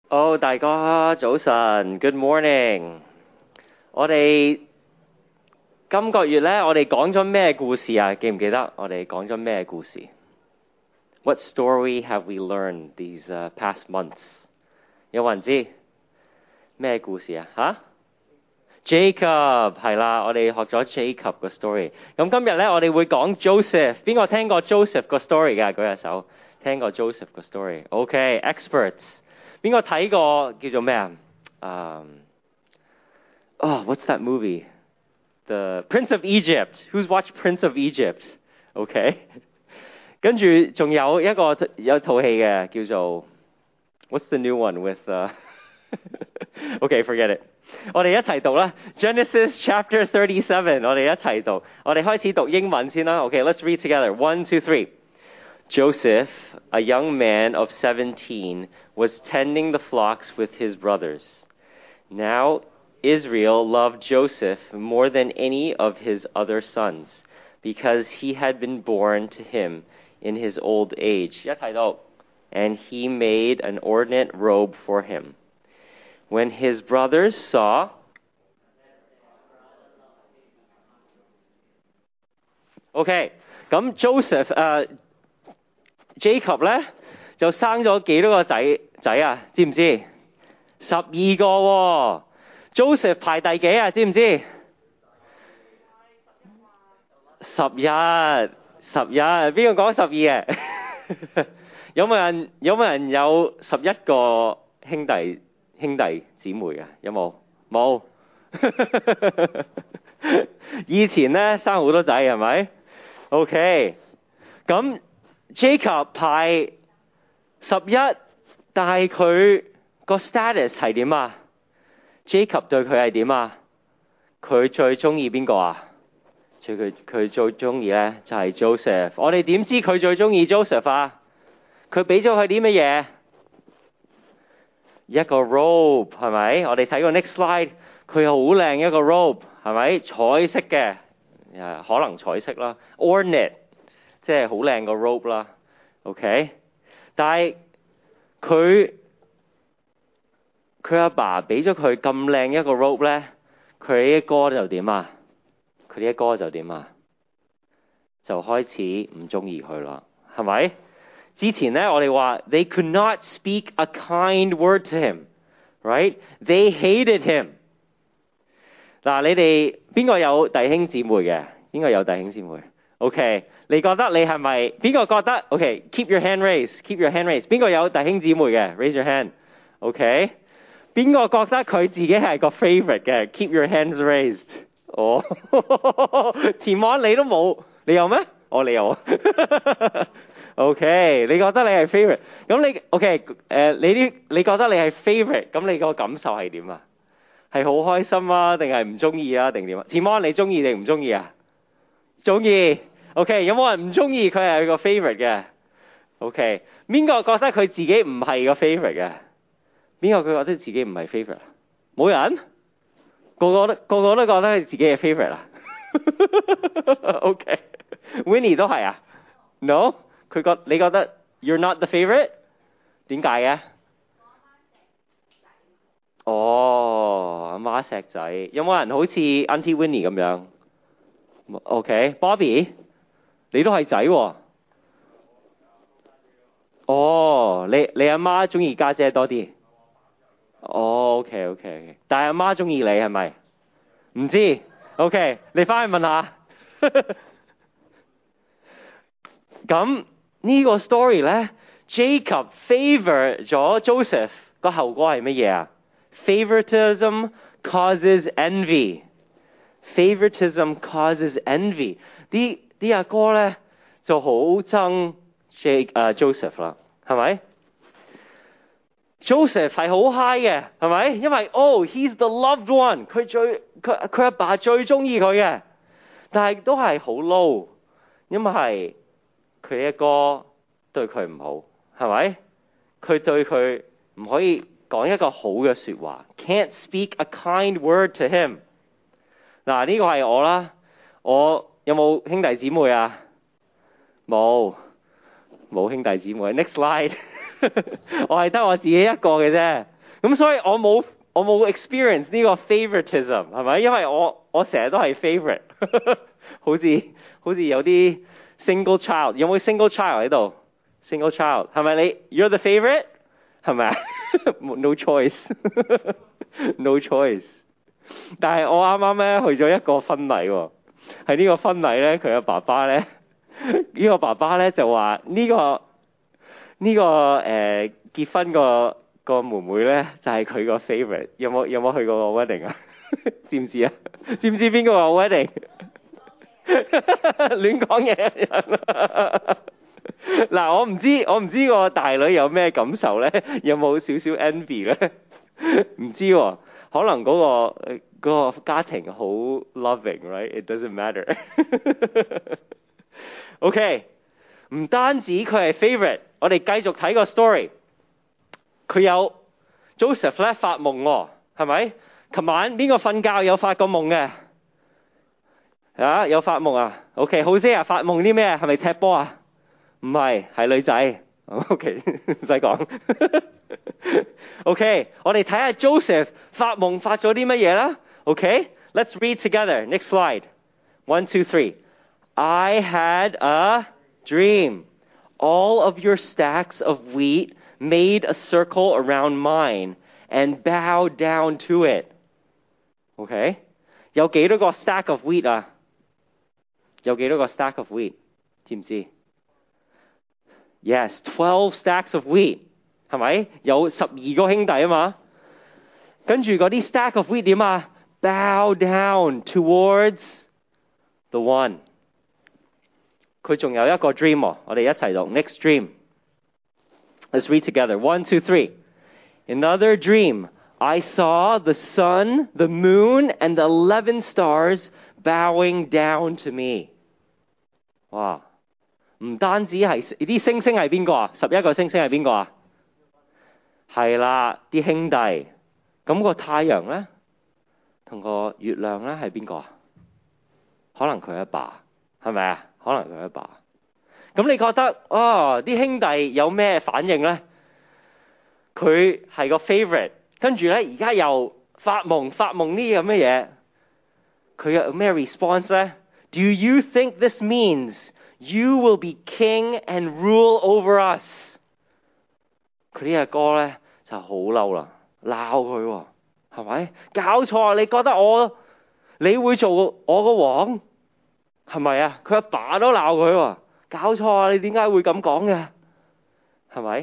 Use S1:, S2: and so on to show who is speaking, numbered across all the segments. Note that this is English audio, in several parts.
S1: 大家早晨 ，Good morning。我哋今個月咧，我哋講咗咩故事啊？記唔記得我哋講咗咩故事？What story have we learned these past months？有冇人知咩故事啊？Jacob 係啦，我哋學咗 Jacob 個 story。咁今日咧，我哋會講 Joseph。邊個聽過 Joseph 個 story 㗎？舉下手。聽過 Joseph 個 story。OK，experts。邊個睇過叫做咩啊？What's that movie? The Prince of Egypt. Who's watched Prince of Egypt? OK。跟住仲有一個有套戲嘅叫做 What's the new one with OK, forget it。我哋一齊讀啦 Genesis chapter 37。我哋一齊讀。我哋開始讀英文先啦。OK, let's read together. 1, 2, 3. Joseph, a young man of 17, was tending the flocks with his brothers. Now Israel loved Joseph more than any of his other sons, because he had been born to him in his old age. 一齊讀。And he made an ornate robe for him. When his brothers saw... OK, 咁 Jacob 咧就生咗幾多個仔啊？知唔知？12個喎。Joseph 排第幾啊？知唔知？11。邊個講12嘅？有冇人有11個兄弟姊妹嘅？有冇？冇。以前咧生好多仔係咪 ？OK， 咁 Jacob 排11，但係佢個 status 係點啊？Jacob 對佢係點啊？佢最中意邊個啊？佢最中意咧就係 Joseph。我哋點知佢最中意 Joseph 啊？佢俾咗佢啲乜嘢？一個 robe 係咪？我哋睇個 next slide， 佢好靚一個 robe 係咪？彩色嘅，可能彩色啦 ，ornate 即係好靚個 robe 啦。OK， 但係佢阿爸俾咗佢咁靚一個 robe 咧，佢啲哥就點啊？就開始唔中意佢啦，係咪？之前咧我哋話 they could not speak a kind word to him, right? They hated him。嗱，你哋邊個有弟兄姊妹嘅？邊個有弟兄姊妹 ？OK， 你覺得你係咪？邊個覺得 ？OK，keep your hand raised，keep your hand raised。邊個有弟兄姊妹嘅 ？Raise your hand。OK， 邊個覺得佢自己係個 favorite 嘅 ？Keep your hands raised。哦，田安你都冇，你有咩？你有。OK， 你覺得你係 favorite？ 咁你 OK 你覺得你係 favorite？ 咁你個感受係點啊？係好開心啊，定係唔中意啊，定點啊？田安你中意定唔中意啊？中意。OK， 有冇人唔中意佢係個 favorite 嘅 ？OK， 邊個覺得佢自己唔係個 favorite 嘅？邊個佢覺得自己唔係 favorite？ 冇人？個個都覺得佢自己係 favorite 啊？OK，Winnie 都係啊 ？No， 你覺得 you're not the favorite？ 點解嘅？阿媽錫仔，有冇人好似 Auntie Winnie 咁樣 ？OK，Bobby， 你都係仔喎。你阿媽中意家姐多啲。OK， 但係阿媽中意你係咪？唔知 OK， 你翻去問下。咁呢個 story 咧 ，Jacob favor 咗 Joseph 個後果係乜嘢啊？ Favoritism causes envy。Favoritism causes envy。啲阿哥咧就好憎 Joseph 啦，係咪？Joseph 係好 high 嘅，係咪？因為he's the loved one， 佢阿爸最中意佢嘅，但係都係好 low， 因為佢嘅哥對佢唔好，係咪？佢對佢唔可以講一個好嘅說話 ，can't speak a kind word to him。嗱，呢個係我啦，我有冇兄弟姊妹啊？冇兄弟姊妹。Next slide。我係得我自己一個嘅啫。 咁所以我冇 experience 呢個 favoritism 係咪？因為我成日都係 favorite， 好似有啲 single child， 有冇 single child 喺度 ？single child 係咪你 ？You're the favorite 係咪啊？No choice， no choice。但係我啱啱咧去咗一個婚禮喎，喺呢個婚禮咧，佢嘅爸爸咧，呢個爸爸咧就話呢個結婚個妹妹咧就係佢個 favorite。有冇去過個 wedding 啊？知唔知啊？知唔知邊個個 wedding？ 亂講嘢。嗱，我唔知個大女有咩感受咧？有冇少少 envy 咧？唔知喎，可能嗰個家庭好 loving，right？It doesn't matter。OK， 唔單止佢係 favorite， 我哋繼續睇個 story。佢有 Joseph 咧發夢喎，係咪？琴晚邊個瞓覺有發過夢嘅？啊，有發夢啊 ？OK， 好些啊，發夢啲咩？係咪踢波啊？唔係，係女仔。OK， 唔使講。OK， 我哋睇下 Joseph 發夢發咗啲乜嘢啦。OK，let's read together. Next slide. 1, 2, 3. I had a dream. All of your stacks of wheat made a circle around mine and bowed down to it. OK， 有幾多個 stack of wheat 啊？有幾多個 stack of wheat？ 知唔知？ Yes, 12 stacks of wheat， 係咪？有12個兄弟啊嘛。跟住嗰啲 stack of wheat 點啊？ Bow down towards the one。 佢仲有一個 dream 喎，我哋一齊讀 next dream。 Let's read together. 1, 2, 3. Another dream. I saw the sun, the moon, and the 11 stars bowing down to me. 哇！唔單止係啲星星係邊個啊？11個星星係邊個啊？係啦，啲兄弟。咁個太陽咧，同個月亮咧係邊個啊？可能佢阿爸，係咪啊？可能佢阿爸。咁你覺得啲兄弟有咩反應咧？佢係個 favorite， 跟住咧而家又發夢呢啲咁嘅嘢，佢有咩 response 咧？ Do you think this means you will be king and rule over us？ 佢呢隻歌咧就好嬲啦，鬧佢喎，係咪？搞錯！你覺得你會做我個王？係咪啊？佢阿爸都鬧佢喎，搞錯啊！你點解會咁講嘅？係咪？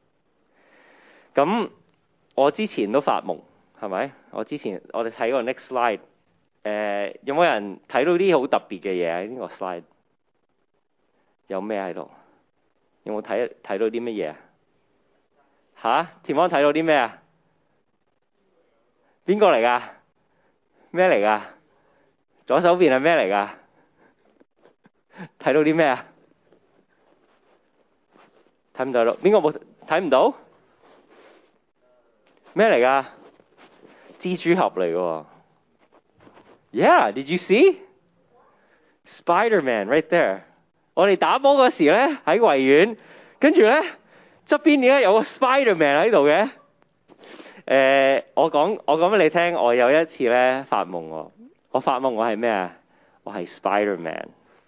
S1: 咁我之前都發夢，係咪？我哋睇個 next slide。有冇人睇到啲好特別嘅嘢喺呢個 slide？ 有咩喺度？有冇睇到啲乜嘢？吓？田安睇到啲咩啊？邊個嚟㗎？咩嚟㗎？左手邊係咩嚟㗎？睇到啲咩啊？睇唔到咯？邊個冇睇唔到？咩嚟㗎？蜘蛛俠嚟㗎。Yeah, did you see? Spider-Man right there. 我哋打波嗰時咧喺維園，跟住咧側邊點解有個 Spider-Man 喺度嘅？我講俾你聽，我有一次咧發夢喎。我發夢我係咩啊？我係 Spider-Man。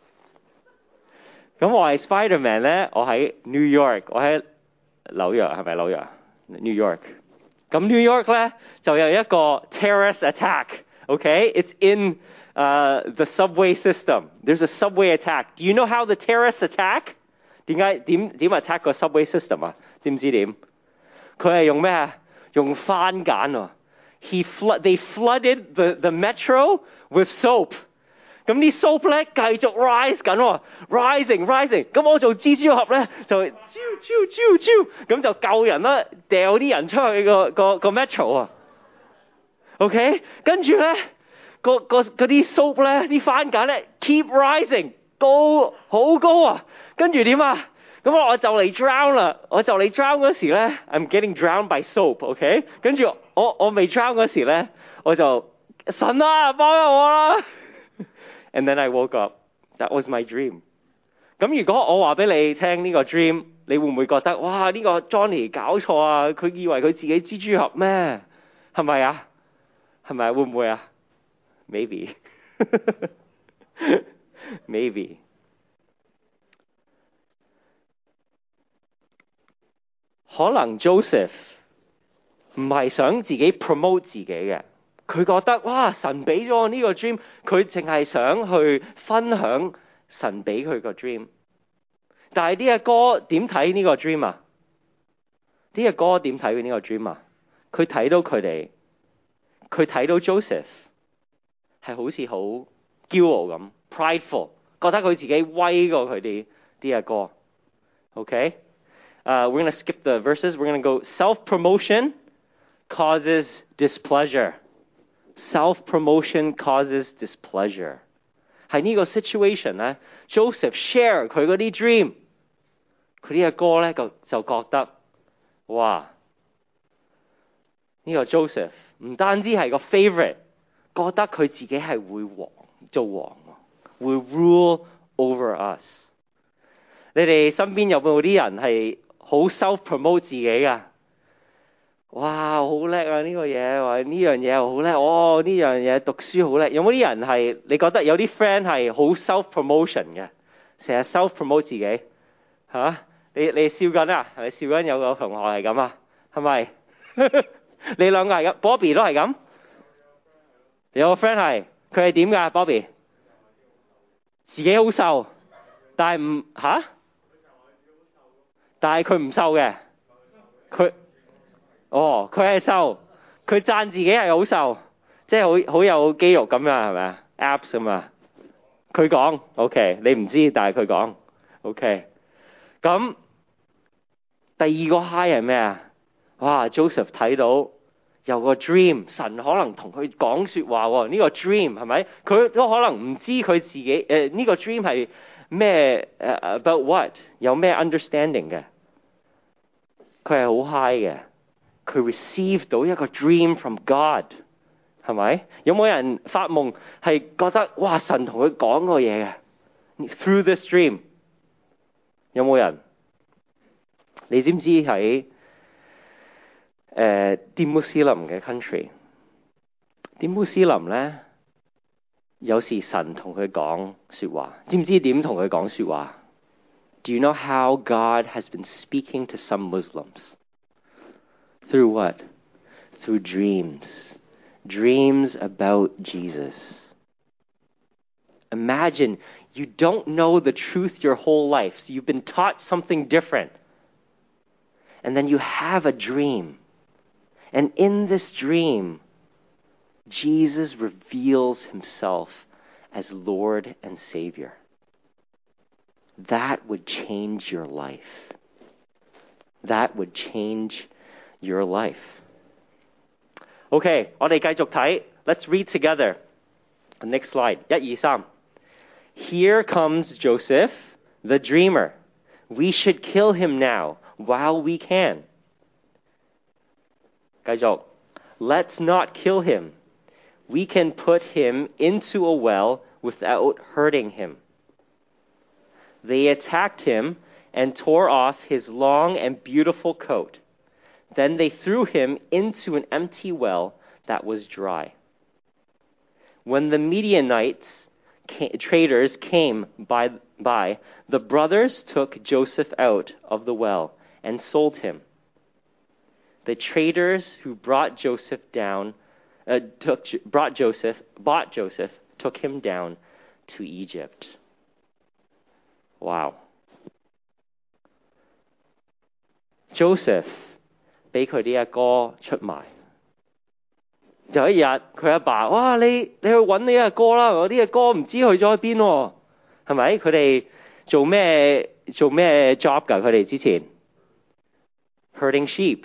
S1: 咁我係 Spider-Man 咧，我喺 New York， 我喺紐約，係咪紐約 ？New York。咁 New York 咧就有一個 terrorist attack。Okay, it's in the subway system. There's a subway attack. Do you know how the terrorists attack? 點 attack 個 subway system 啊？知唔知點？佢係用咩啊？用番梘喎。They flooded the metro with soap. 咁啲 soap 咧繼續 rise 緊喎 ，rising。咁我做蜘蛛俠咧就咁就救人啦，掉啲人出去個 metro 啊。OK， 跟住咧嗰啲 soap 咧啲番梘咧 keep rising， 高好高啊！跟住點啊？咁我就嚟 drown 啦！我就嚟 drown 嗰時咧 ，I'm getting drowned by soap。OK， 跟住我未 drown 嗰時咧，我就神啊，幫下我啦！And then I woke up. That was my dream. 咁如果我話俾你聽呢個 dream，你會唔會覺得哇呢個 Johnny 搞錯啊？佢以為佢自己蜘蛛俠咩？係咪啊？係咪會唔會啊？Maybe， maybe。可能 Joseph 唔係想自己 promote 自己嘅，佢覺得哇神俾咗我呢個 dream， 佢淨係想去分享神俾佢個 dream。但係呢個哥點睇呢個 dream 啊？呢個哥點睇佢呢個 dream 啊？佢睇到佢哋，佢睇到 Joseph 係好似好驕傲咁 ，prideful， 覺得佢自己威過佢哋呢個哥。OK， we're gonna skip the verses. We're gonna go self-promotion causes displeasure. Self-promotion causes displeasure. 喺呢個 situation 咧 ，Joseph share 佢嗰啲 dream， 佢呢個哥咧就覺得，哇！呢個 Joseph 唔單止係個 favorite， 覺得佢自己係會做王，會 rule over us。你哋身邊有冇啲人係好 self-promote 自己㗎？哇，好叻啊！呢個嘢，或者呢樣嘢好叻，哦，呢樣嘢讀書好叻。有冇啲人係你覺得有啲 friend 係好 self-promotion 嘅，成日 self-promote 自己嚇？你笑緊啊？係咪笑緊？有個同學係咁啊？係咪？你兩個係咁 ，Bobby 都係咁。有個 friend 係，佢係點㗎 ？Bobby 自己好瘦，但係唔嚇？但係佢唔瘦嘅，佢。哦，佢係瘦，佢讚自己係好瘦，即係好有肌肉咁樣，係咪啊 ？Abs 咁啊，佢講 OK， 你唔知，但係佢講 OK。咁第二個 high 係咩啊？哇 ，Joseph 睇到有個 dream， 神可能同佢講說話喎。呢個 dream 係咪？佢都可能唔知佢自己呢個 dream 係咩about what， 有咩 understanding 嘅？佢係好 high 嘅。佢 receive 到一個 dream from God， 係咪？有冇人發夢係覺得哇神同佢講過嘢嘅 ？Through this dream， 有冇人？你知唔知喺啲穆斯林嘅 country， 啲穆斯林咧有時神同佢講說話，知唔知點同佢講說話 ？Do you know how God has been speaking to some Muslims?Through what? Through dreams. Dreams about Jesus. Imagine you don't know the truth your whole life. So you've been taught something different. And then you have a dream. And in this dream, Jesus reveals himself as Lord and Savior. That would change your life. That would change your life. Okay, 我哋繼續睇。Let's read together. Next slide. 1, 2, 3. Here comes Joseph, the dreamer. We should kill him now, while we can. 繼續。Let's not kill him. We can put him into a well without hurting him. They attacked him and tore off his long and beautiful coat.Then they threw him into an empty well that was dry. When the Midianites traders came by, the brothers took Joseph out of the well and sold him. The traders who bought Joseph took him down to Egypt. Wow. Joseph俾佢啲阿哥出賣，有一日佢阿爸，哇！你去揾你阿哥啦，我啲阿哥唔知去咗喺邊喎，係咪？佢哋做咩 job 㗎？佢哋之前 herding sheep，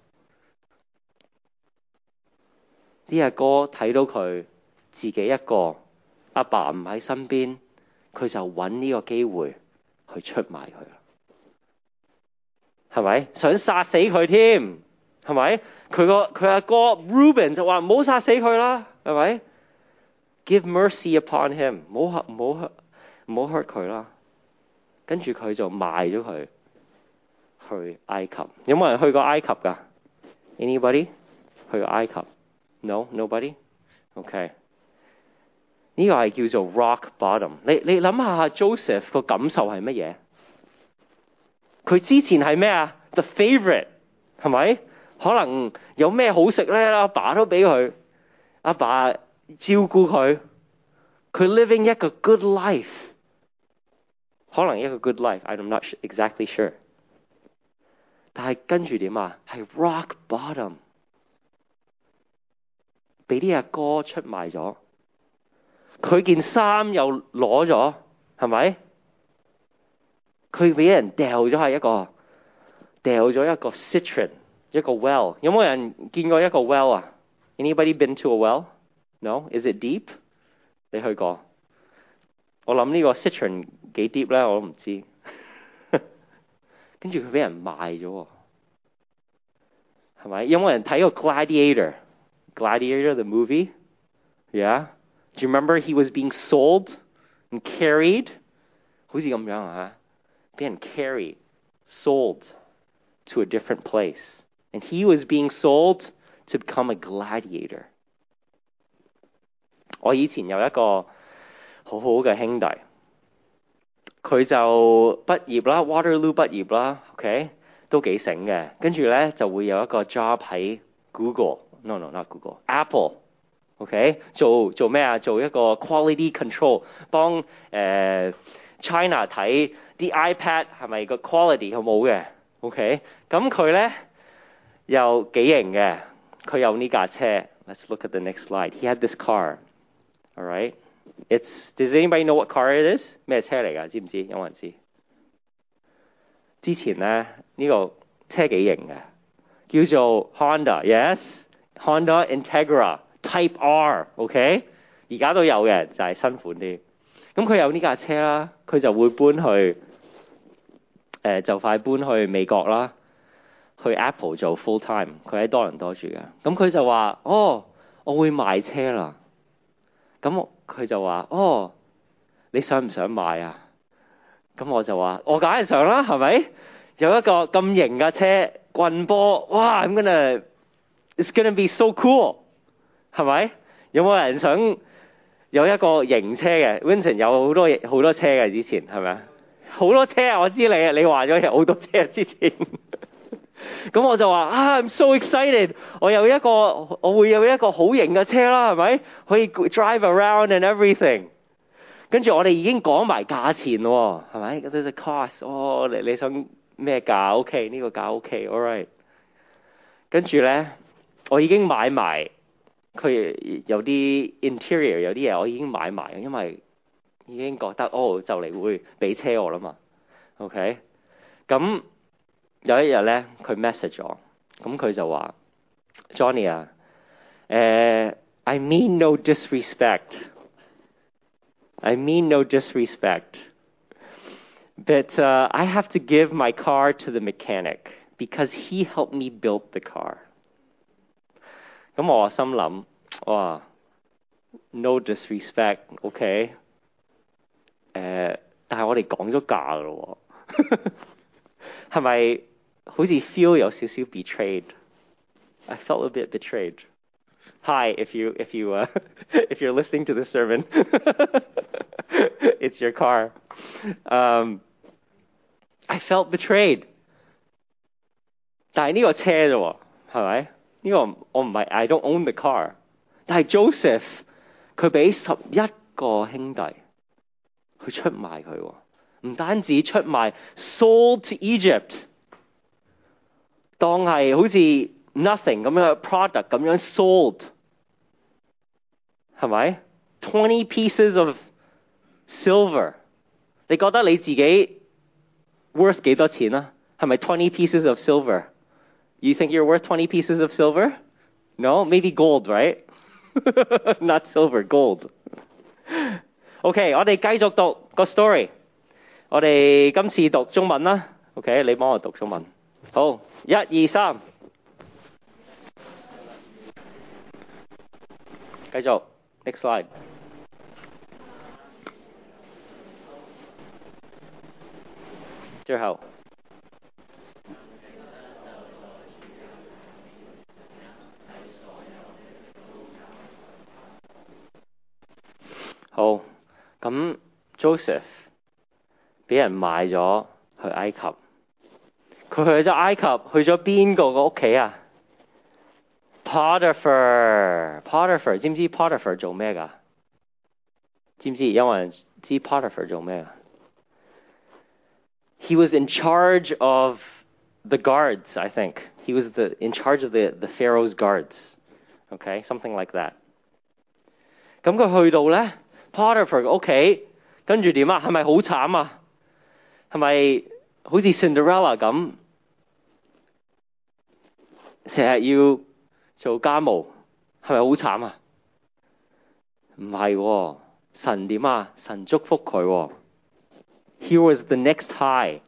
S1: 啲阿哥睇到佢自己一個，阿爸唔喺身邊，佢就揾呢個機會去出賣佢啦。係咪想殺死佢添？係咪？佢阿哥 Reuben 就話唔好殺死佢啦，係咪 ？Give mercy upon him， 唔好 hurt 佢啦。 跟住佢就賣咗佢去埃及。有冇人去過埃及㗎？Anybody 去過埃及 ？No, nobody. OK. 呢個係叫做 rock bottom。你諗下 Joseph 個感受係乜嘢？佢之前係咩啊 ？The favorite 係咪？可能有咩好食咧？阿爸都俾佢，阿爸照顧佢，佢 living 一個 good life。可能一個 good life，I'm not exactly sure。但係跟住點啊？係 rock bottom， 俾啲阿哥出賣咗，佢件衫又攞咗，係咪？佢俾人掉咗係一個 cistern， 一個 well。有冇人見過一個 well 啊 ？Anybody been to a well? No? Is it deep? 你去過？我諗呢個 cistern 幾 deep 咧，我都唔知。跟住佢俾人賣咗，係咪？有冇人睇過 Gladiator the movie? Yeah? Do you remember he was being sold and carried? 好似咁樣啊，俾人 carried, sold to a different place. And he was being sold to become a gladiator. 我以前有一個好好嘅兄弟，佢就畢業啦 ，Waterloo 畢業啦 ，OK， 都幾醒嘅。跟住咧就會有一個 job 喺 Google，no not Google，Apple，OK， 做咩啊？做一個 quality control， 幫China 睇啲 iPad 係咪個 quality 好冇嘅 ，OK， 咁佢咧又幾型嘅，佢有呢架車。Let's look at the next slide. He had this car, all right. Does anybody know what car it is? 咩車嚟㗎？知唔知？有冇人知？之前咧呢個車幾型嘅，叫做 Honda，yes，Honda Integra Type R，OK， 而家都有嘅，就係新款啲。咁佢有呢架車啦，佢就會搬去就快搬去美國啦，去 Apple 做 full time。佢喺多倫多住嘅。咁佢就話：我會賣車啦。咁佢就話：你想唔想買啊？咁我就話：我梗係想啦，係咪？有一個咁型嘅車，棍波，哇！It's gonna be so cool， 係咪？有冇人想有一個型車嘅 ？Vincent 有好多車嘅，之前係咪啊？好多車啊！我知你話咗有好多車之前。咁我就話I'm so excited！ 我會有一個好型嘅車啦，係咪？可以 drive around and everything。跟住我哋已經講埋價錢喎，係咪？嗰啲 cost，你想咩價 ？OK， 呢個價 OK，all right。跟住咧，我已經買埋佢有啲 interior 有啲嘢，我已經買埋，因為已經覺得就嚟會俾車我啦嘛。OK， 咁有一日咧，佢 message 我，咁佢就話 Johnny 啊，I mean no disrespect。I mean no disrespect, but I have to give my car to the mechanic because he helped me build the car. 咁我心諗，哇 ，no disrespect, OK？ 但係我哋講咗價㗎咯喎，係咪好似 feel 有少少 betrayed? I felt a bit betrayed. Hi, if you're listening to the sermon, it's your car. I felt betrayed. 但係呢個車啫喎，係咪？呢個我唔係 I don't own the car。但係 Joseph 佢俾11個兄弟去出賣佢喎，唔單止出賣 ，sold to Egypt， 當係好似 nothing 咁樣 product 咁樣 sold。係咪 ？20 pieces of silver， 你覺得你自己 worth 幾多錢啊？係咪20 pieces of silver? You think you're worth 20 pieces of silver? No, maybe gold, right? Not silver, gold. OK， 我哋繼續讀個 story。我哋今次讀中文啦。OK， 你幫我讀中文。好，1、2、3，繼續。Next slide。 最後。好，咁 Joseph 俾人賣咗去埃及，佢去咗埃及，去咗邊個個屋企啊？ Potiphar， 知唔知 Potiphar 做咩㗎？知唔知？有冇人知 Potiphar 做咩啊？ He was in charge of the guards, I think. He was in charge of the Pharaoh's guards. Okay, something like that. 咁佢去到咧 Potiphar 嘅屋企，跟住點啊？係咪好慘啊？係咪好似 Cinderella 咁，成日要做家務？係咪好慘啊？唔係喎，神點啊？神祝福佢喎。Here was the next high.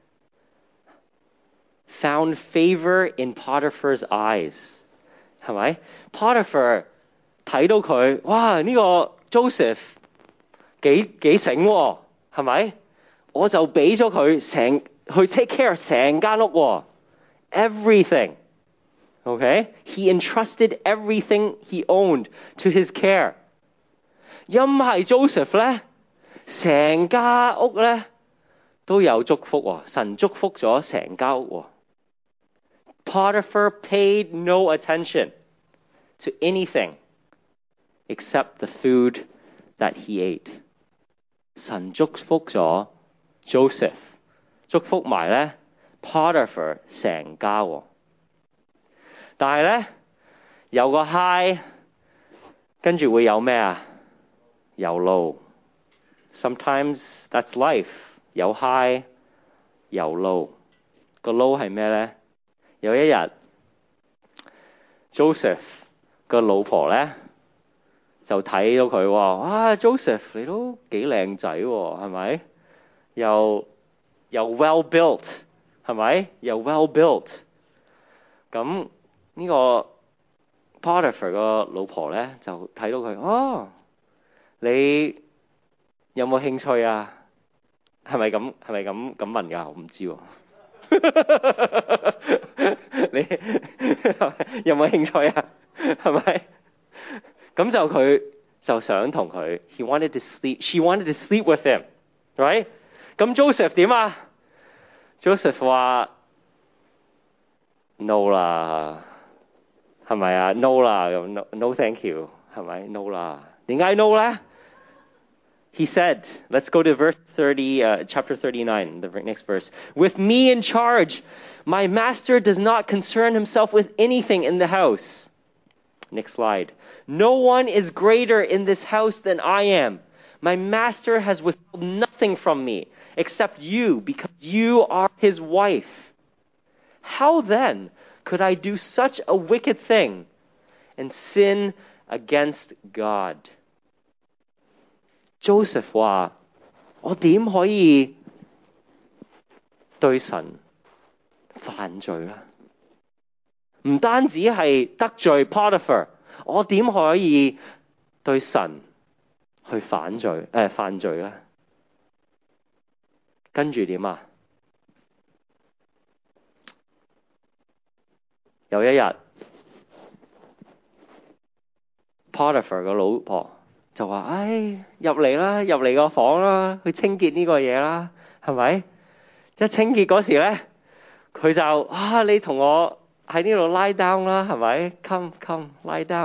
S1: Found favor in Potiphar's eyes. 係咪 Potiphar 睇到佢，哇！呢個 Joseph 幾醒喎，係咪？我就俾咗佢去 take care 成間屋喎 ，everything。Okay? He entrusted everything he owned to his care. 因係 Joseph 咧，成間屋咧都有祝福喎，神祝福咗成間屋喎。Potiphar paid no attention to anything except the food that he ate. 神祝福咗 Joseph， 祝福埋咧 Potiphar 成家喎。但係咧有個 high， 跟住會有咩啊？有 low。Sometimes that's life， 有 high， 有 low。個 low 係咩咧？有一日 Joseph 個老婆咧就睇到佢喎，哇 Joseph 你都幾靚仔喎，係咪？又 well built， 係咪？又 well built。咁呢個 Potiphar 個老婆咧就睇到佢，哦，你有冇興趣啊？係咪咁問㗎？我唔知喎。你有冇興趣啊？係咪？咁就佢就想同佢 ，she wanted to sleep with him，right？ 咁 Joseph 點啊 ？Joseph 話 no 啦，係咪啊 ？no 啦，咁 no thank you， 係咪 no 啦？點解 no 咧？He said, let's go to verse 30, chapter 39, the next verse. With me in charge, my master does not concern himself with anything in the house. Next slide. No one is greater in this house than I am. My master has withheld nothing from me except you, because you are his wife. How then could I do such a wicked thing and sin against God?Joseph 話：我點可以對神犯罪咧？唔單止係得罪 Potiphar， 我點可以對神去犯罪咧？跟住點啊？有一日 Potiphar 個老婆就話：入嚟啦，入嚟個房啦，去清潔呢個嘢啦，係咪？一清潔嗰時咧，佢就你同我喺呢度 lie down 啦，係咪 ？Come lie down 。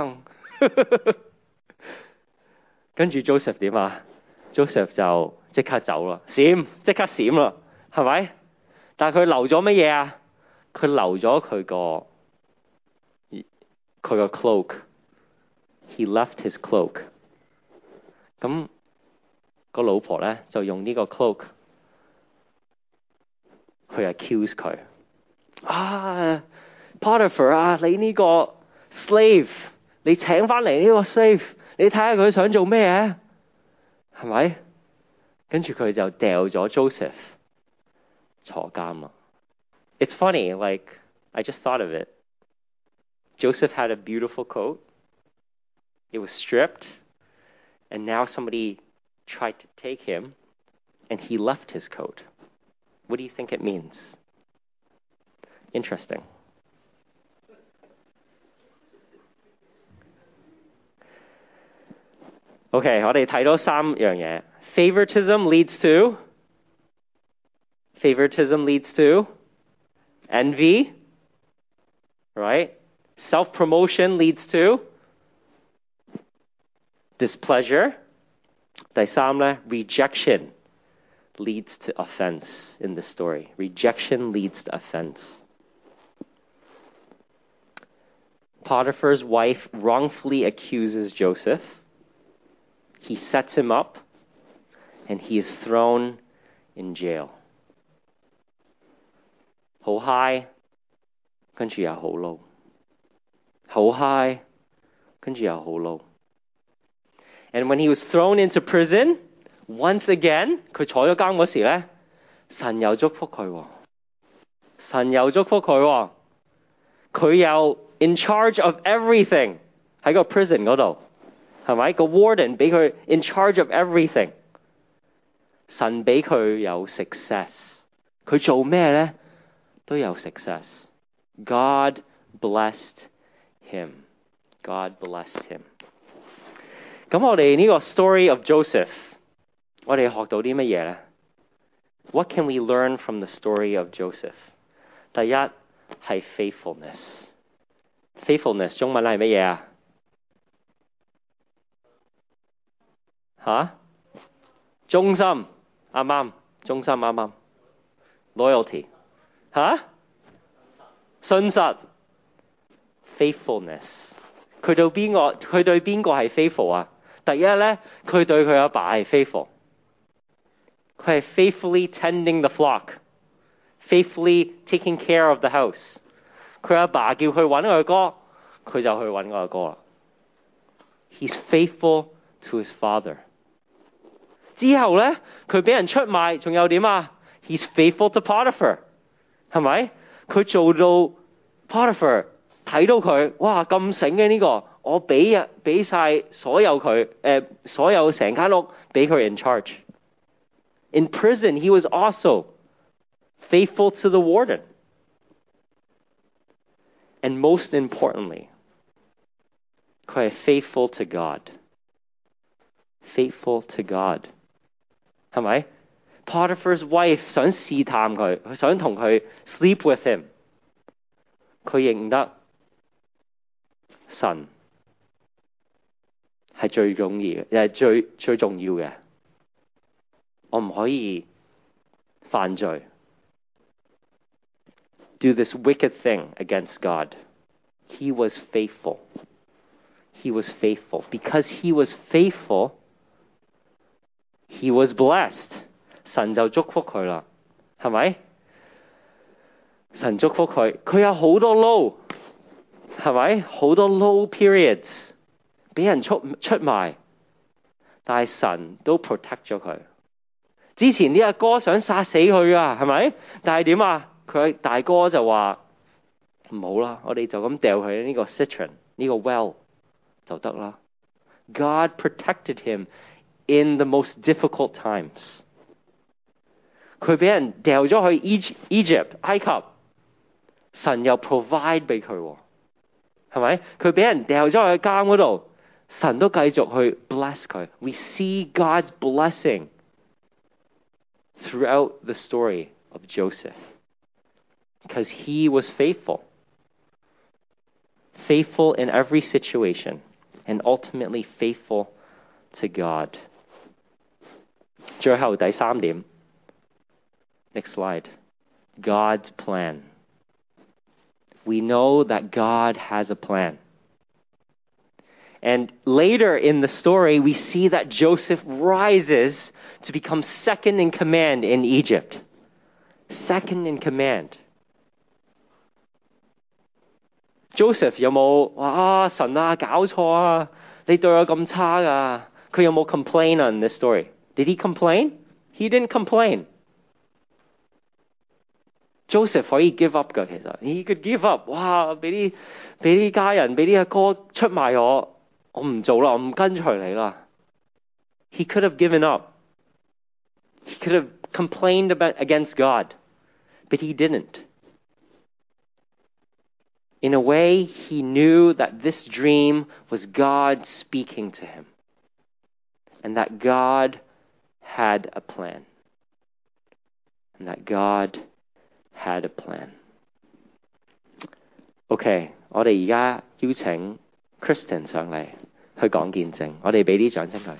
S1: 跟住 Joseph 點啊 ？Joseph 就即刻走啦，即刻閃啦，係咪？但係佢留咗乜嘢啊？佢留咗佢個 cloak。He left his cloak。咁個老婆咧就用呢個 cloak 去 accuse 佢。Potiphar 啊，你呢個 slave， 你請翻嚟呢個 slave， 你睇下佢想做咩啊？係咪？跟住佢就掉咗 Joseph 坐監啦。It's funny, like I just thought of it. Joseph had a beautiful coat. It was stripped, and now somebody tried to take him, and he left his coat. What do you think it means? Interesting. Okay, 我哋睇到3樣嘢。Favoritism leads to envy, right? Self-promotion leads to displeasure. 第3咧 rejection leads to offense in the story. Rejection leads to offense. Potiphar's wife wrongfully accuses Joseph. He sets him up, and he is thrown in jail. 好 high, 跟住又好 low. 好 high, 跟住又好 low. And when he was thrown into prison, once again, 佢坐咗監嗰時咧，神又祝福佢喎。神又祝福佢喎。佢又 in charge of everything 喺個 prison 嗰度，係咪？個 warden 俾佢 in charge of everything。神俾佢有 success， 佢做咩咧都有 success。God blessed him. God blessed him. 咁我哋呢個 story of Joseph， 我哋學到啲乜嘢咧 ？What can we learn from the story of Joseph？ 第一係 faithfulness。faithfulness 中文係乜嘢啊？忠心啱啱？忠心啱啱 ？Loyalty 信實 faithfulness。佢對邊個係 faithful 啊？第一咧，佢對佢阿爸係 faithful。佢係 faithfully tending the flock，faithfully taking care of the house。佢阿爸叫佢揾佢哥，佢就去揾佢哥啦。He's faithful to his father。之後咧，佢俾人出賣，仲有點啊 ？He's faithful to Potiphar， 係咪？佢做到 Potiphar 睇到佢，哇咁醒嘅呢個，我俾晒所有佢，所有成間屋俾佢 in charge。In prison, he was also faithful to the warden. And most importantly, 佢係 faithful to God. Faithful to God. 係咪 ？Potiphar's wife 想試探佢，佢想同佢 sleep with him。佢認得神係最重要嘅，最重要嘅。我唔可以犯罪 do this wicked thing against God. He was faithful. He was faithful. Because he was faithful, he was blessed. 神就祝福佢啦，係咪？神祝福佢，佢有好多 low， 係咪？好多 low periods， 俾人出賣，但係神都 protect 咗佢。之前啲阿哥想殺死佢啊，係咪？但係點啊？佢大哥就話唔好啦，我哋就咁掉佢呢個 cistern 呢個 well 就得啦。God protected him in the most difficult times。佢俾人掉咗去 Egypt 埃及，神又 provide 俾佢，係咪？佢俾人掉咗去監嗰度，神都繼續去 bless 佢。We see God's blessing throughout the story of Joseph because he was faithful. Faithful in every situation and ultimately faithful to God. 最後第3點 Next slide. God's plan. We know that God has a plan. And later in the story, we see that Joseph rises to become second in command in Egypt. Second in command. Joseph 有冇話神啊搞錯啊？你對我咁差㗎？佢有冇 complain on this story? Did he complain? He didn't complain. Joseph 可以 give up 㗎，其實 he could give up。哇！俾啲家人，俾啲阿哥出賣我唔做啦，我唔跟隨你啦。He could have given up. He could have complained against God. but he didn't. In a way, he knew that this dream was God speaking to him and that God had a plan. And that God had a plan. OK， 我哋而家邀請 Kristen 上嚟去講見證，我哋俾啲掌聲佢。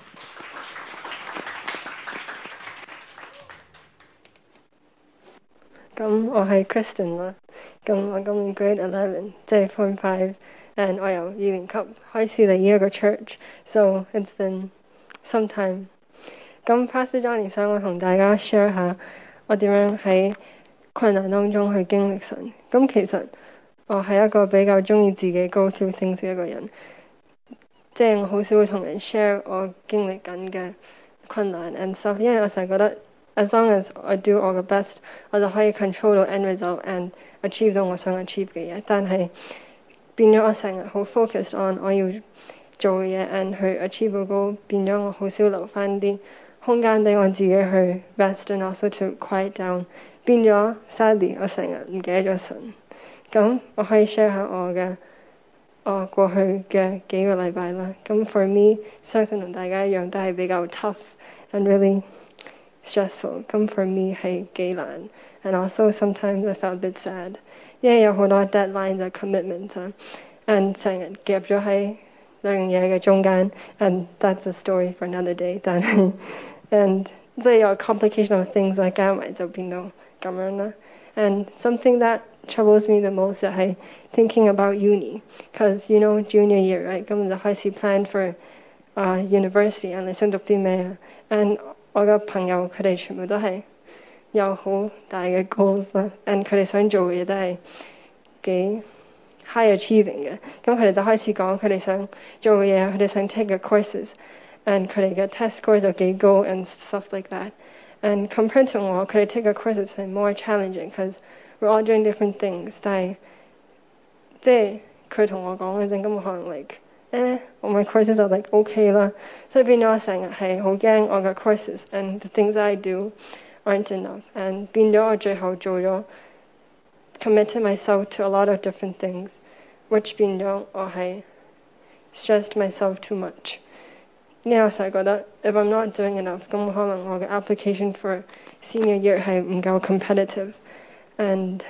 S2: 咁我係 Kristen 啦，咁我今年 Grade 11，即係 Form 5，and 我由2年級開始嚟呢一個 church，so it's been some time。咁 Pastor Johnny 想我同大家 share 下我點樣喺困難當中去經歷神。咁其實我係一個比較中意自己 go through things 嘅一個人，即係我好少會同人 share 我經歷緊嘅困難 and stuff， 因為我成日覺得 as long as I do all the best， 我就可以 control 到 end result and achieve 到我想 achieve 嘅嘢。但係變咗我成日好 focused on 我要做嘅嘢 and 去 achieve 個 goal， 變咗我好少留翻啲空間俾我自己去 rest and also to quiet down， 變咗 sadly 我成日唔記得咗神。咁我可以 share 下我過去嘅幾個禮拜啦。咁 for me 相信同大家一樣都係比較 tough and really stressful。咁 for me 係幾難 and also sometimes I felt a bit sad， 因為有好多 deadlines 啊 commitments 啊 and 成日夾咗喺兩樣嘢嘅中間 and that's a story for another day。 但係 and 即係有 complication of things 啊加埋就變到咁樣啦。And something that troubles me the most is thinking about uni, because you know junior year, right? 咁就開始 plan for university and 你想讀啲咩 and 我嘅朋友佢哋全部都係有好大嘅 goals 啦 and 佢哋想做嘅嘢都係幾 high achieving 嘅。咁佢哋就開始講佢哋想做嘅嘢，佢哋想 take 嘅 courses and 佢哋嘅 test scores 就幾高 and stuff like that。And compared to 我，佢哋 take 嘅 courses 係 more challenging because we're all doing different things。但係即係佢同我講嗰陣，咁我可能 like all my courses are like okay 啦，所以變咗我成日係好驚我嘅 courses and the things that I do aren't enough。and 變咗我最後做咗 committed myself to a lot of different things，which 變咗我係 stressed myself too much。因為我成日覺得 if I'm not doing enough， 咁可能我嘅 application for senior year 係唔夠 competitive。and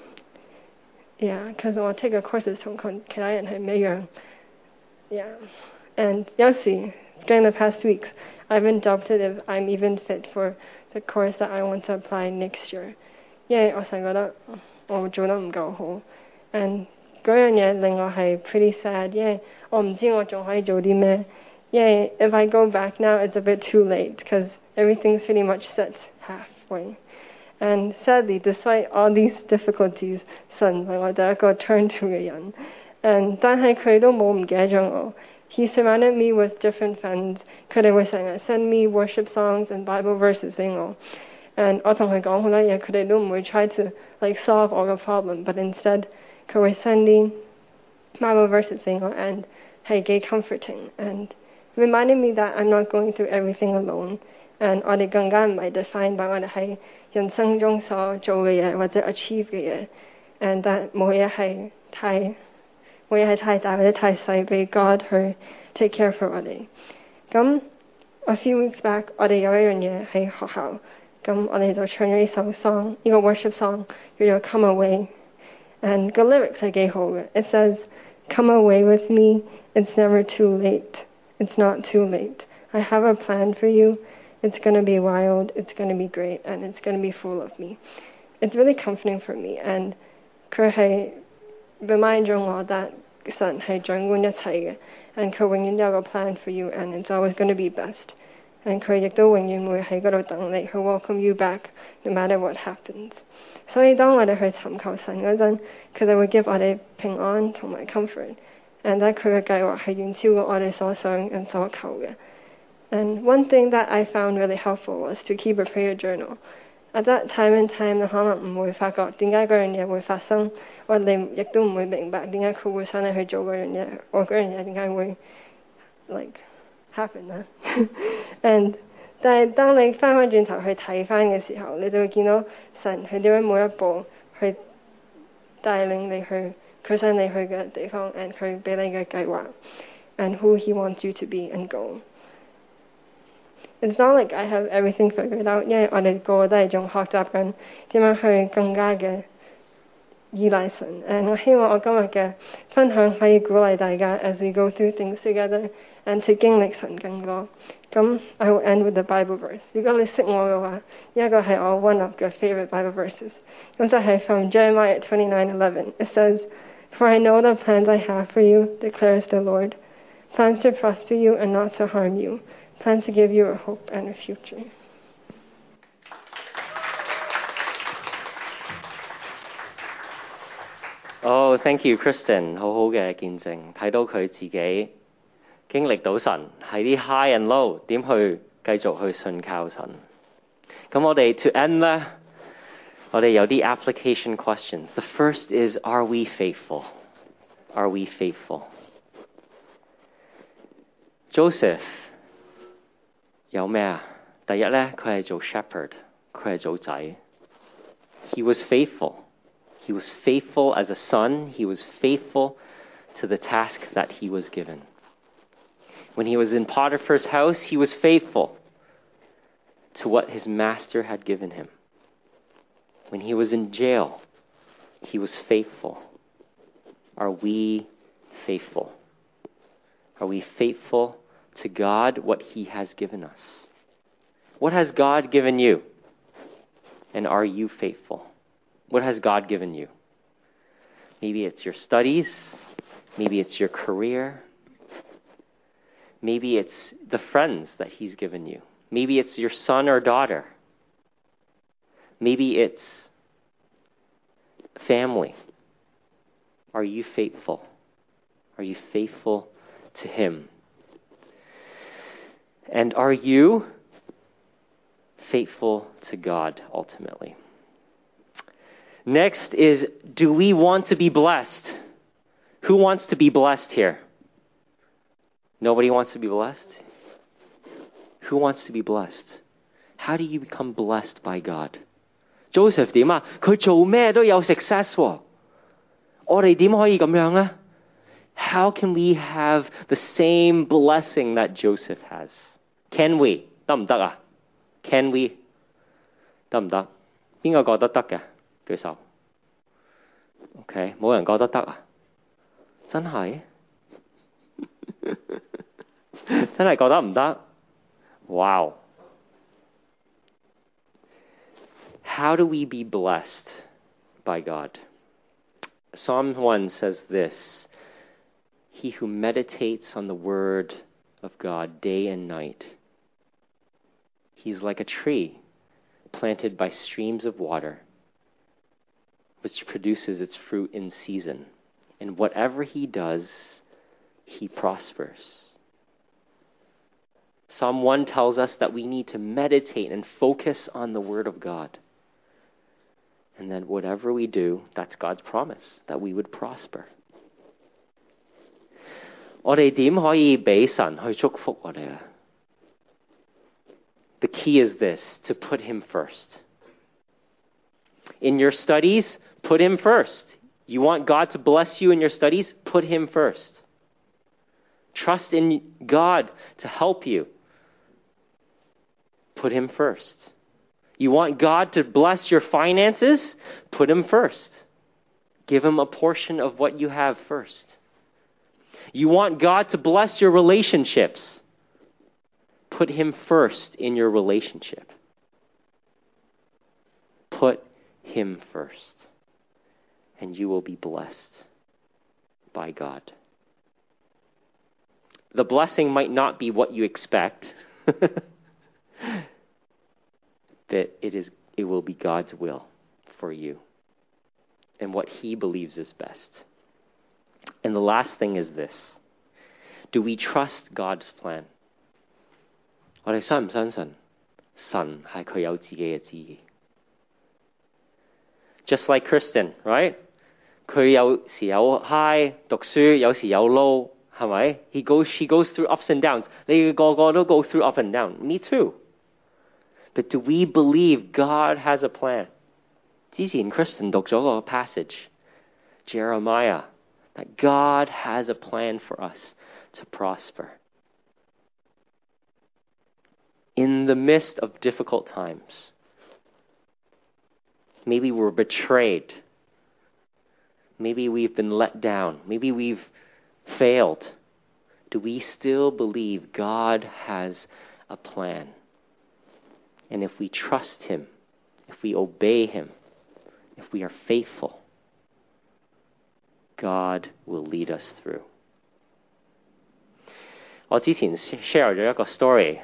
S2: yeah， because 我 take 嘅 courses 同其他人係唔一樣。yeah， and 有時 during the past weeks I've been doubted if I'm even fit for the course that I want to apply next year， 因為我成日覺得我做得唔夠好 and 嗰樣嘢令我係 pretty sad， 因為我唔知我仲可以做啲咩。Yeah, if I go back now, it's a bit too late because everything's pretty much set halfway. And sadly, despite all these difficulties, 神係我第一個 turn to 嘅人。And 但係佢都冇唔記得咗我。He surrounded me with different friends， 佢哋會成日 send me worship songs and Bible verses 俾我。And 我同佢講好多嘢，佢哋都唔會 try to like solve all the problem，but instead 佢會 send 啲 Bible verses 俾我 and 係幾 comforting and reminding me that I'm not going through everything alone， and 我哋更加唔係 defined by 我哋喺人生中所做嘅嘢或者 achieve 嘅嘢 ，and that 冇嘢係太大或者太細俾 God 去 take care for 我哋。咁 a few weeks back 我哋有一樣嘢喺學校，咁我哋就唱咗呢首 song， 呢個 worship song 叫做 Come Away，and 個 lyrics 係幾好嘅。It says Come away with me, it's never too late。It's not too late. I have a plan for you. It's going to be wild. It's going to be great. And it's going to be full of me. It's really comforting for me. And 佢係 remind 咗我 that 神係掌管一切嘅 and 佢永遠都有個 plan for you and it's always going to be best. And 佢亦都永遠會喺嗰度等你去 welcome you back no matter what happens. 所以當我哋去尋求神嗰陣，佢就會 give 我哋平安同埋 comfort。And 佢嘅計劃係遠超過我哋所想跟所求嘅。And one thing that I found really helpful was to keep a prayer journal. At that time and time， 你可能唔會發覺點解嗰樣嘢會發生，或你亦都唔會明白點解佢會想你去做嗰樣嘢，或嗰樣嘢點解會 like happen 啦。And 但係當你翻返轉頭去睇翻嘅時候，你就會見到神佢點樣每一步去帶領你去佢想你去嘅地方 ，and 佢俾你嘅計劃 ，and who he wants you to be and go。It's not like I have everything figured out，因為我哋個個都係仲學習緊點樣去更加嘅依賴神。我希望我今日嘅分享可以鼓勵大家 as we go through things together and to 經歷神更多。咁 I will end with the Bible verse。如果你識我嘅話，呢一個係我 one of 嘅 favorite Bible verses。咁就係 from Jeremiah 29:11。It says, "For I know the plans I have for you, declares the Lord, plans to prosper you and not to harm you, plans to give you a hope and a future."
S1: Oh, thank you, Kristen。好好嘅見證，睇到佢自己經歷到神喺啲 high and low 點去繼續去信靠神。咁我哋 to end 呢，我哋有啲 application questions。The first is, are we faithful? Are we faithful? Joseph 有咩啊？第一呢，佢係做 shepherd， 佢係做仔。He was faithful. He was faithful as a son. He was faithful to the task that he was given. When he was in Potiphar's house, he was faithful to what his master had given him. When he was in jail, he was faithful. Are we faithful? Are we faithful to God, what he has given us? What has God given you? And are you faithful? What has God given you? Maybe it's your studies. Maybe it's your career. Maybe it's the friends that he's given you. Maybe it's your son or daughter. Maybe it's family. Are you faithful? Are you faithful to him? And are you faithful to God ultimately? Next is, do we want to be blessed? Who wants to be blessed here? Nobody wants to be blessed? Who wants to be blessed? How do you become blessed by God? Joseph 點啊？佢做咩都有 success 喎。我哋點可以咁樣呢？ How can we have the same blessing that Joseph has? Can we? 得唔得啊？ Can we? 得唔得？邊個覺得得嘅？舉手。OK， 冇人覺得得啊？真係？真係覺得唔得？ Wow. How do we be blessed by God? Psalm 1 says this, "He who meditates on the word of God day and night, he's like a tree planted by streams of water, which produces its fruit in season. And whatever he does, he prospers." Psalm 1 tells us that we need to meditate and focus on the Word of God. And that whatever we do, that's God's promise, that we would prosper. 我哋點可以俾神去祝福我哋啊？ The key is this, to put him first. In your studies, put him first. You want God to bless you in your studies? Put him first. Trust in God to help you. Put him first. You want God to bless your finances? Put him first. Give him a portion of what you have first. You want God to bless your relationships? Put him first in your relationship. Put him first. And you will be blessed by God. The blessing might not be what you expect. That it will be God's will for you and what he believes is best. And the last thing is this. Do we trust God's plan? 我哋相唔相信神係佢有自己嘅旨意？ Just like Kristen, right? 佢有時有 high 讀書，有時有 low， 係咪？She goes through ups and downs. 你個個都 go through up and down. Me too. But do we believe God has a plan? 之前 Kristen 讀咗個 passage, Jeremiah, that God has a plan for us to prosper. In the midst of difficult times, maybe we're betrayed. Maybe we've been let down. Maybe we've failed. Do we still believe God has a plan? And if we trust Him, if we obey Him, if we are faithful, God will lead us through. 我之前 share 咗一個 story，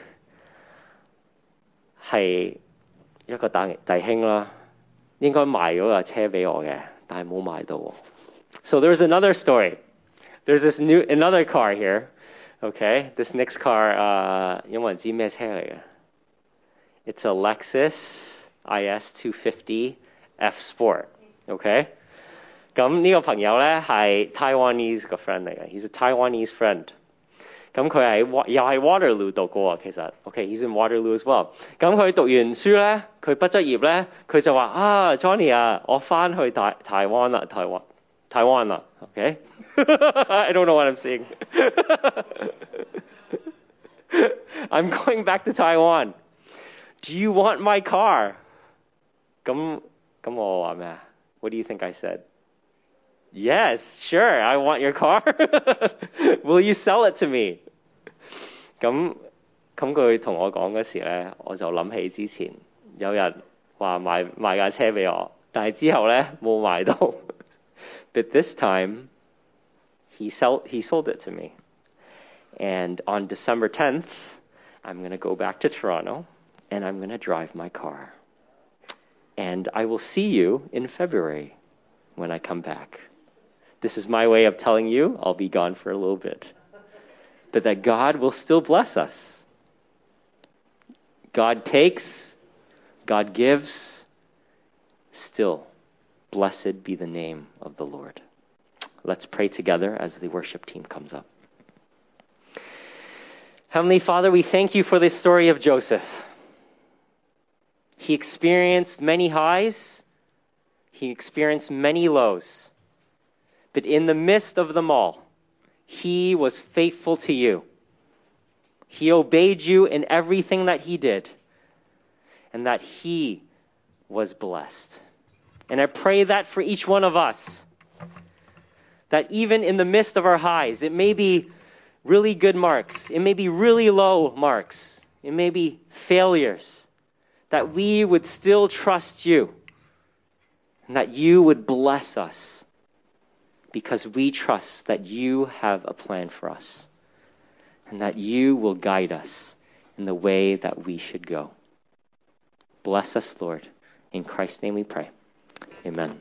S1: 係一個弟兄啦，應該賣咗架車俾我嘅，但係冇買到喎。So there's another story. There's another car here. Okay, this next car, 有冇人知咩車嚟嘅？ It's a Lexus IS 250 F Sport. Okay, 咁呢個朋友咧係 Taiwanese 個 friend 嚟嘅。He's a Taiwanese friend. 咁佢係又係 Waterloo 讀過其實。Okay, he's in Waterloo as well. 咁佢讀完書咧，佢畢咗業咧，佢就話Johnny 啊，我翻去台灣啦，台灣啦。Okay, I don't know what I'm saying. I'm going back to Taiwan. Do you want my car? 咁我話咩啊？ What do you think I said? Yes, sure, I want your car. Will you sell it to me? 咁佢同我講嗰時咧，我就諗起之前有人話賣架車俾我，但係之後咧冇買到。But this time, he sold it to me. And on December 10th, I'm going to go back to Toronto, and I'm going to drive my car. And I will see you in February when I come back. This is my way of telling you I'll be gone for a little bit. But that God will still bless us. God takes, God gives, still, blessed be the name of the Lord. Let's pray together as the worship team comes up. Heavenly Father, we thank you for this story of Joseph. He experienced many highs. He experienced many lows. But in the midst of them all, he was faithful to you. He obeyed you in everything that he did, and that he was blessed. And I pray that for each one of us, that even in the midst of our highs, it may be really good marks, it may be really low marks, it may be failures, that we would still trust you, and that you would bless us, because we trust that you have a plan for us, and that you will guide us in the way that we should go. Bless us, Lord. In Christ's name we pray. Amen.